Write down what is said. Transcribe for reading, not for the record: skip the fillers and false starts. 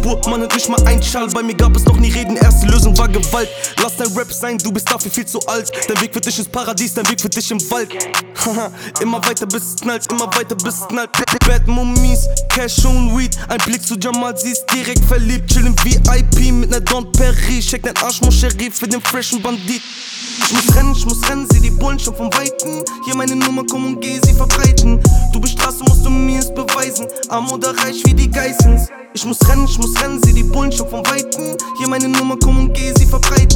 Spur, man hört nicht mal ein Schall. Bei mir gab es noch nie Reden, erste Lösung war Gewalt. Lass dein Rap sein, du bist dafür viel zu alt. Dein Weg für dich ins Paradies, dein Weg für dich im Wald. Haha, immer weiter bis es knallt, immer weiter bis es knallt. Bad Mummies, Cash und Weed. Ein Blick zu Jamal, sie ist direkt verliebt. Chillin' VIP mit ner Don Perry. Check dein Arsch, mon Chéri, für den freshen Bandit. Ich muss rennen, sieh die Bullen schon vom Weiten. Hier meine Nummer, komm und geh sie verbreiten. Du bist Straße, musst du mir es beweisen. Arm oder reich wie die Geissens. Ich muss rennen, sieh die Bullen schon vom Weiten. Hier meine Nummer, komm und geh sie verbreiten.